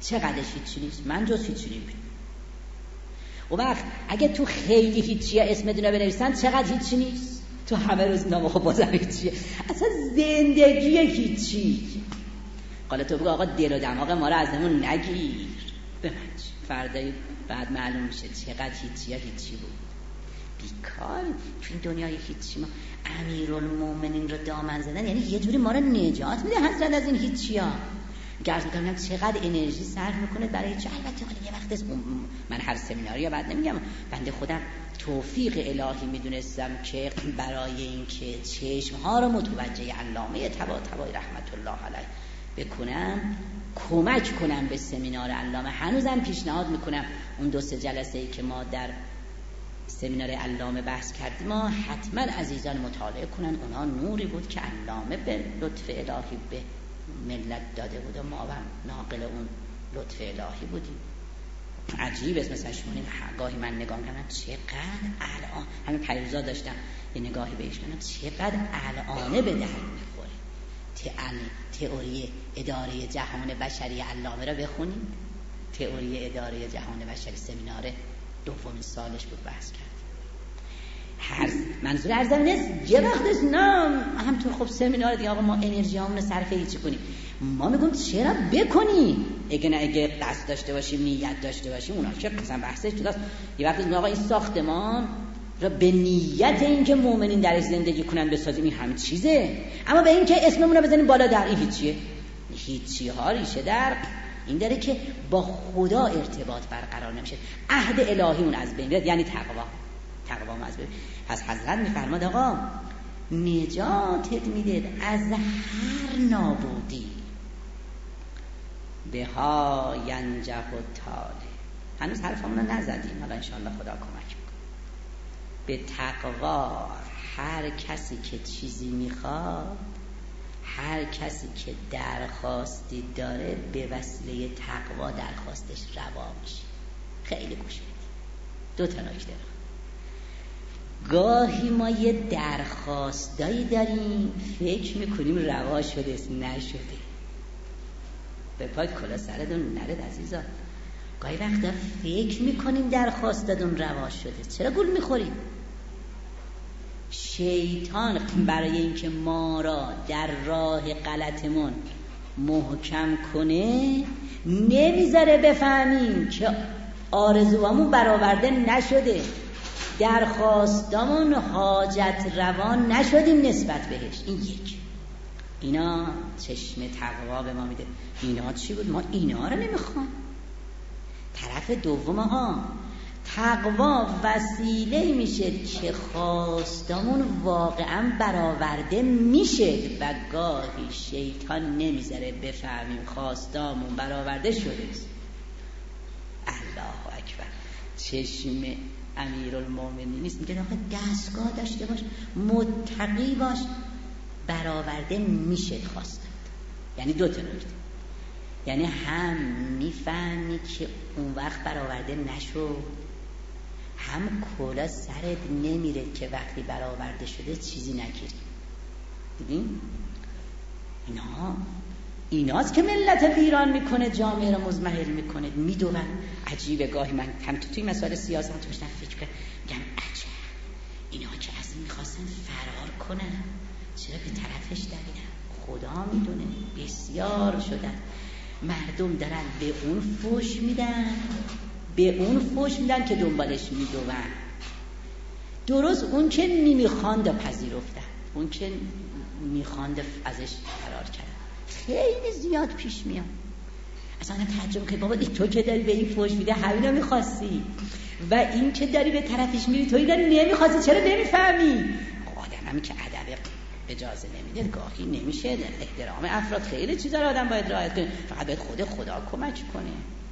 چقدرش هیچی نیست، من جز هیچی نمیبینم. و وقت اگه تو خیلی هیچیه اسم دونه بنویسن چقدر هیچی نیست، تو همه روز نامه خب بازم هیچیه، اصلا زندگی هیچی. حالا تو بگو آقا دل و دماغ ما رو ازمون نگیر، فردای بعد معلوم میشه چقدر هیچی بود. بیکار تو این دنیای هیچی. ما امیرالمومنین رو دامن زدن یعنی یه جوری ما رو نجات میده حضرت از این هیچی ها. گرز میکنم چقدر انرژی صرف میکنه برای هیچی. البته حالا یه وقت من هر سمیناری یا بعد نمیگم، بنده خودم توفیق الهی میدونستم که برای این که چشم ها رو متوجه علامه طباطبایی رحمت الله علیه بکنم، کمک کنم به سمینار علامه. هنوزم پیشنهاد میکنم اون 2-3 جلسه ای که ما در سمینار علامه بحث کردیم ما حتما عزیزان مطالعه کنن. اونا نوری بود که علامه به لطف الهی به ملت داده بود و ما هم ناقل اون لطف الهی بودیم. عجیب است. مثلا شما گاهی من نگاه کنم چقدر الان همین پیروزا داشتم یه نگاهی بهش کنم چقدر الانه به درد میخوره. تئوری اداره جهان بشری علامه را بخونید. تئوری اداره جهان بشری سمینار 2 سالش بود بحث کرد. هر منظور ارزم نیست یه وقت است نه هم تو خب سمینار دیگه آقا ما انرژی همون رو صرف هیچی کنیم. ما میگم چرا بکنی؟ اگه قصد داشته باشیم نیت داشته باشیم اونا که مثلا بحثش جداست. یه وقت آقا این ساختمان را به نیت اینکه مؤمنین درش زندگی کنن بسازیم این هم چیزه، اما به اینکه اسممون رو بزنیم بالا در این هیچیه. هیچی ها ریشه در این داره که با خدا ارتباط برقرار نمیشه، عهد الهی اون از بین میره، یعنی تقوا از بین. پس حضرت میفرماد آقا نجاتت میده از هر نابودی. به ها ینجح الطالب. هنوز حرفمون رو نزدیم، حالا انشاءالله خدا کمک میکنه. به تقوا هر کسی که چیزی میخواد، هر کسی که درخواستی داره به وسیله تقوا درخواستش روا میشه. خیلی گوش بدید. 2 تا نکته. گاهی ما یه درخواستایی داریم فکر میکنیم روا شده نشده. به پای کلا سرتون نرد عزیزان. گاهی وقتا فکر میکنیم درخواستتون روا شده، چرا گول میخوریم؟ شیطان برای اینکه ما را در راه غلطمون محکم کنه نمیذاره بفهمیم که آرزوامون برآورده نشده، درخواستامون حاجت روان نشدیم نسبت بهش. این یک. اینا چشم تقوا به ما میده. اینا چی بود؟ ما اینا رو نمیخوام. طرف دوم ها تقوا وسیله میشه که خواستامون واقعا برآورده میشه و گاهی شیطان نمیذاره بفهمیم خواستامون برآورده شده. الله اکبر. چشم امیرالمومنین نیست، میگه آخه دستگاه داشته باش، متقی باش، برآورده میشه خواستن. یعنی 2 تا نکته، یعنی هم میفهمی که اون وقت برآورده نشد، هم کلا سرت نمیره که وقتی برآورده شده چیزی نگیری. دیدین؟ ایناست که ملت ویران میکنه، جامعه رو مزمحل میکنه. میدونن عجیبه. گاهی من هم توی مسائل سیاست داشتم فکر کنم، میگم عجب اینا که از این میخواستن فرار کنن چرا به طرفش دویدن؟ خدا میدونه. بسیار شدن مردم دارن به اون فوش میدن که دنبالش میدون. درست اون که نمیخواند پذیرفتن، اون که میخواند ازش فرار کردن. خیلی زیاد پیش میاد. اصلا تعجب که بابا تو که داری به این فوش میده همینو میخواستی و این که داری به طرفش میری تو اینو نمیخواستی، چرا نمیفهمی؟ آدم هم که ادب اجازه نمیده گاهی نمیشه. احترام افراد خیلی چیزا رو آدم باید رعایت کنه، فقط باید خدا کمک کنه.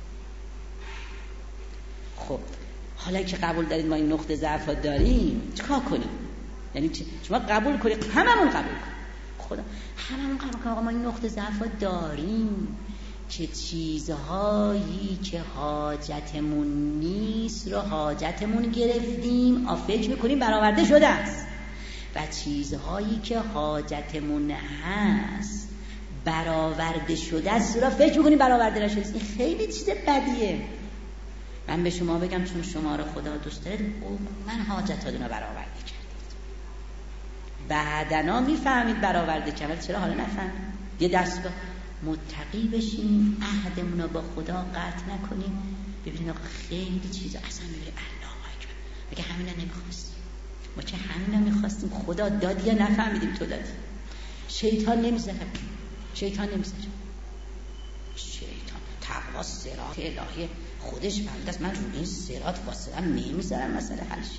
خب حالا که قبول دارید ما این نقطه ضعف داریم چیکار کنیم؟ یعنی شما قبول کنید، هممون قبول کنیم، خدا هممون قبول کنیم آقا ما این نقطه ضعف داریم که چیزهایی که حاجتمون نیست رو حاجتمون گرفتیم، فکر میکنیم برآورده شده است، و چیزهایی که حاجتمون هست برآورده شده است، را فکر می‌کنی برآورده نشده است. این خیلی چیز بدیه. من به شما بگم چون شما رو خدا دوست داره، من حاجتاتون رو برآورده کردید. بعدنا میفهمید برآورده کردید، چرا حالا نفهمید؟ یه دستگاه متقی بشین، عهدمون رو با خدا قطع نکنیم. ببینید آقا خیلی چیزا اصلا میگه الله اکبر، میگه همینا نمیخواستیم، ما که همینا میخواستیم، خدا داد یا نفهمیدیم تو دادی. شیطان نمیذاره، شیطان تقوا صراط الهی خودش فهمید است، من رو این صراط واسطم نمیذارم مسئله حل شه.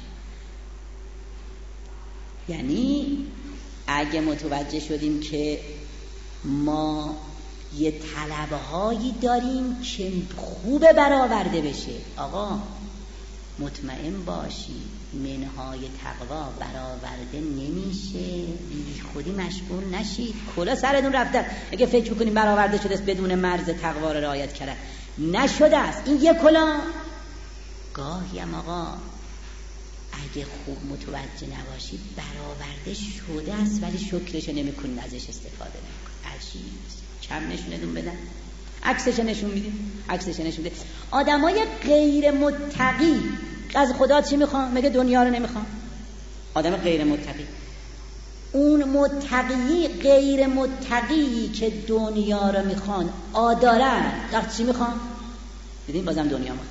یعنی اگه متوجه شدیم که ما یه طلبهایی داریم که خوب برآورده بشه، آقا مطمئن باشی منهای تقوا برآورده نمیشه، بی خودی مشغول نشید. کلا سرتون رفته اگه فکر میکنیم برآورده شده است بدون مرز تقوا رو رعایت کردن، نشده است. این یه کلا گاهی هم آقا اگه خوب متوجه نباشید برآورده شده است ولی شکرش نمیکنید، ازش استفاده نمیکنید. عجیب کم نشوندون بدن، عکسش نشون میده. آدمای غیر متقی از خدا چی میخوان؟ مگه دنیا رو نمیخوان؟ آدم غیر متقی، اون متقی غیر متقی که دنیا رو میخوان آدارن، وقت چی میخوان؟ دیدین بازم دنیا میخوان.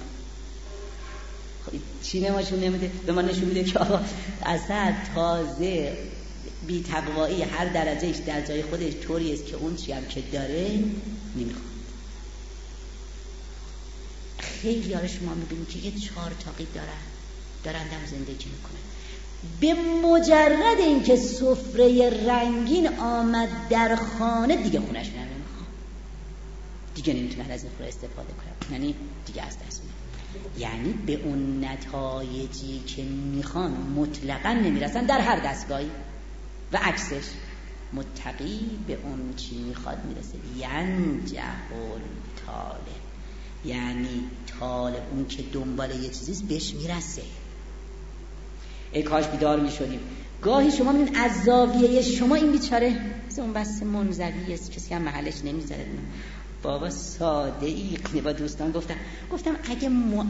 چی نماشون نمیده؟ به ما نشون میده که آقا اصلا تازه بی تقوایی هر درجهش در جای خودش طوری است که اون چی هم که داره نمیخواد. خیلی ها شما میبینید که یه 4 تاقی دارن هم زندگی میکنن، به مجرد اینکه سفره رنگین آمد در خانه دیگه خونش نمیخواد، دیگه نمیتونن از این خوره استفاده کنن، یعنی دیگه از دست میدن. یعنی به اون نتایجی که میخوان مطلقا نمیرسن در هر دستگاهی و عکسش. متقی به اون چی میخواد میرسه. ینجح الطالب، یعنی طالب اون که دنبال یه چیزیست بهش میرسه. ای کاش بیدار میشدیم. گاهی شما میبینید از زاویه شما این بیچاره اون بس منزوی است، کسی هم محلش نمیذاره. بابا ساده ای با دوستان گفتم اگه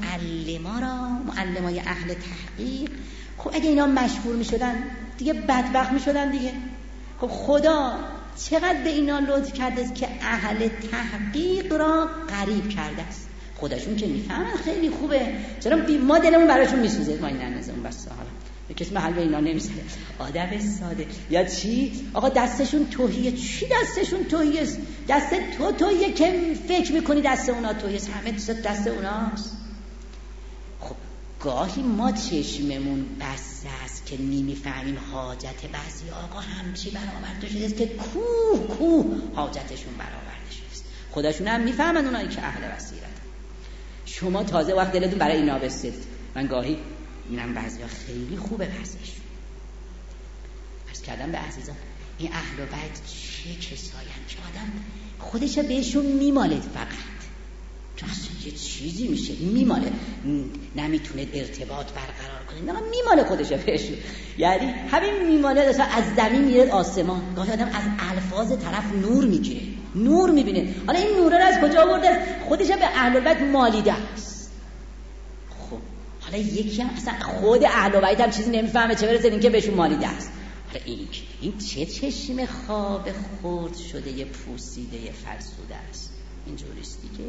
معلمای اهل تحقیق، خب اگه اینا مشهور میشدن دیگه بدبخت میشدن دیگه. خب خدا چقدر به اینا لطف کرده که اهل تحقیق را قریب کرده است. خودشون که میفهمن خیلی خوبه، چرا ما دلمون براشون میسوزه، ما این نظرمون بس حالا کسی محل به اینا نمیذاره. آدم ساده یا چی؟ آقا دستشون توهیه. چی دستشون توهیه است؟ دست تو توهیه که فکر میکنی دست اونا توهیه است، همه دست اوناست. خب گاهی ما چشممون بسته است که نمیفهمیم حاجت بعضی آقا همچی برآورده شده است که کوه حاجتشون برآورده شده است. خودشون هم میفهمن اونایی که اهل بصیرت. شما تازه وقت دلتون برای اینا بسید. من گاهی اینم بعضیا خیلی خوبه بعضیش. عرض کردم به عزیزان این اهل بیت چه کسایند که آدم خودش بهشون میماله، فقط چون یه چیزی میشه میماله، نمیتونه ارتباط برقرار کنه، نه میماله خودش بهشون. یعنی همین میماله از زمین میره آسمان. گاهی آدم از الفاظ طرف نور میگیره، نور میبینه. حالا این نور رو از کجا آورده؟ خودش به اهل بیت مالیده است. حالا یکی هم اصلا خود اهل بیت هم چیزی نمیفهمه، چه برسه اینکه بهشون مالیده است. حالا این چه چشم خواب خورد شده یه پوسیده یه فرسوده است. اینجوریست دیگه.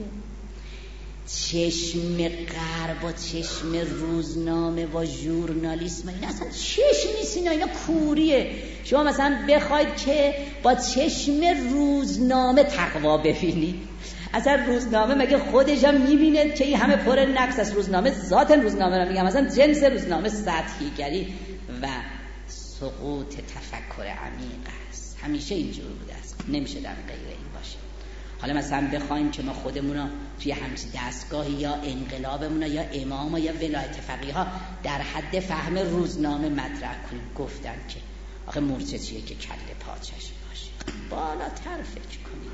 چشم غرب و چشم روزنامه و ژورنالیسم این اصلا چشم نیست، اینا کوریه. شما مثلا بخواید که با چشم روزنامه تقوا ببینید، اصلا روزنامه مگه خودش هم میبینه که این همه پر نقص است؟ روزنامه ذات روزنامه رو میگم، مثلا جنس روزنامه سطحیگری و سقوط تفکر عمیق است. همیشه اینجور بوده است، نمیشه در غیر این باشه. حالا مثلا بخوایم که ما خودمون رو توی همچین دستگاهی یا انقلابمون یا امام یا ولایت فقیه ها در حد فهم روزنامه مطرح کنیم، گفتن که آخه مورچه چیه که کله پاچش باشه، بالاتر فکر کنیم.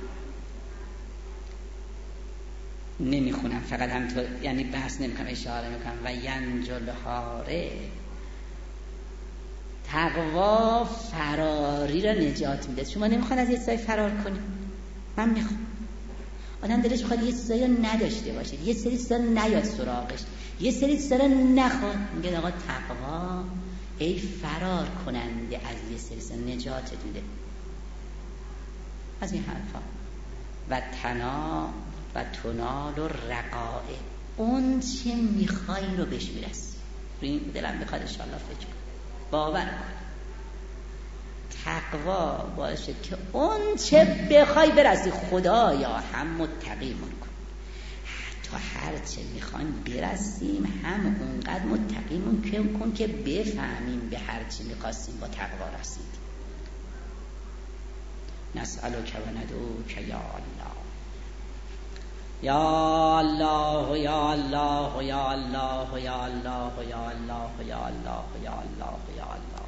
نمیخونم، فقط همینطور یعنی بحث نمیکنم، اشاره میکنم. و ینجل هاره، تقوا فراری را نجات میده. شما نمیخواد از یه چیزای فرار کنید؟ من میخوام. آدم دلش میخواد یه چیزایی نداشته باشه، یه سری چیزا نیاد سراغش، یه سری چیزا نخواد. میگه آقا تقوا ای فرار کننده از یه سری چیزا نجات میده از این حرفا. و تنال و رقائه، اون چه میخوای رو بهش میرسی. این دلم میخواد انشاءالله فکر کن، باور کن. تقوا باشه که اون چه بخوای برسی. خدایا هم متقیمون کن تا هر چه میخوایم برسیم، هم اونقدر متقیمون کن که بفهمیم به هر چی میخواستیم با تقوا رسید. نسألک و ندعوک یا الله، یا الله یا الله یا الله یا الله یا الله یا الله یا الله یا الله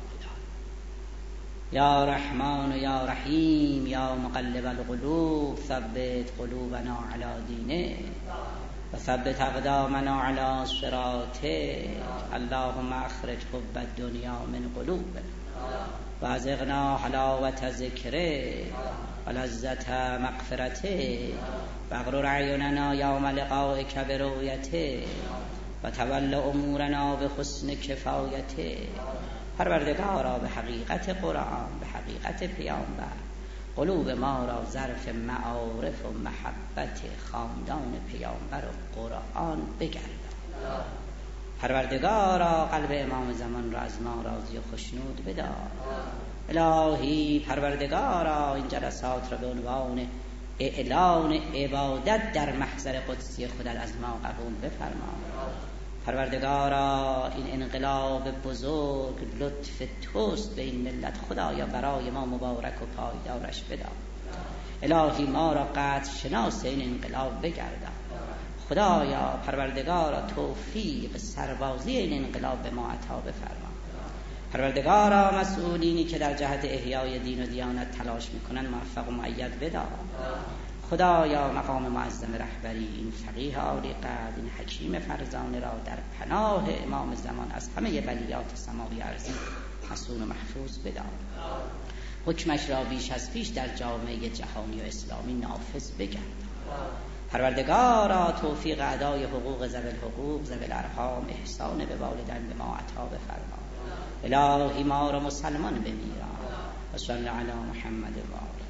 یا رحمان یا رحیم یا مقلب القلوب ثبت قلوبنا علی دینه و ثبت اقدامنا علی صراطه. اللهم اخرج حب الدنیا من قلوبنا و ازغنا حلاوت ذکره و لذت مغفرته و اغرر اعیننا یوم لقائک برؤیته و تول امورنا به حسن کفایته. پروردگارا به حقیقت قرآن، به حقیقت پیامبر، قلوب ما را ظرف معارف و محبت خاندان پیامبر و قرآن بگردان. پروردگارا قلب امام زمان را از ما راضی و خشنود بدار. الهی پروردگارا این جلسات را به عنوان اعلان عبادت در محضر قدسی خودت از ما قبول بفرما. پروردگارا این انقلاب بزرگ لطف توست به این ملت، خدایا برای ما مبارک و پایدارش بدار. الهی ما را قدر شناس این انقلاب بگردان. خدایا پروردگارا توفیق سربازی این انقلاب به ما عطا بفرما. پروردگارا مسئولینی که در جهت احیای دین و دیانت تلاش میکنن موفق و مؤید بدار. خدایا مقام معظم رهبری، این فقیه عالی قدر، این حکیم فرزانه را در پناه امام زمان از همه بلیات سماوی ارضی حصون و محفوظ بدار. حکمش را بیش از پیش در جامعه جهانی و اسلامی نافذ بگردان. پروردگارا توفیق ادای حقوق ذوی الحقوق، ذوی الارحام، احسان به والدین به ما عطا بفرما. الهی ما را مسلمان بمیران. و صلی علی محمد و آله.